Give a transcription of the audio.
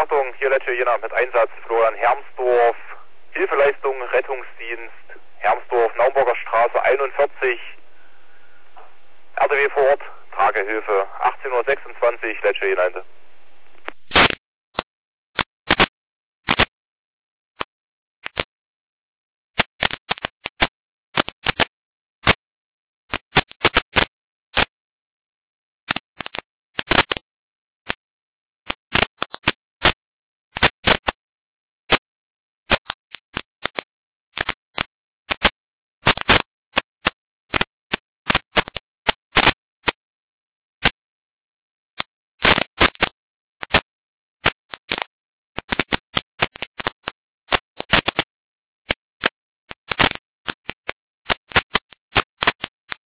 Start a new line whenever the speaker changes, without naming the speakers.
Achtung, hier Lecce Jena mit Einsatz Florian Hermsdorf, Hilfeleistung, Rettungsdienst, Hermsdorf, Naumburger Straße 41, RTW vor Ort, Tragehilfe, 18:26 Lecce Jena.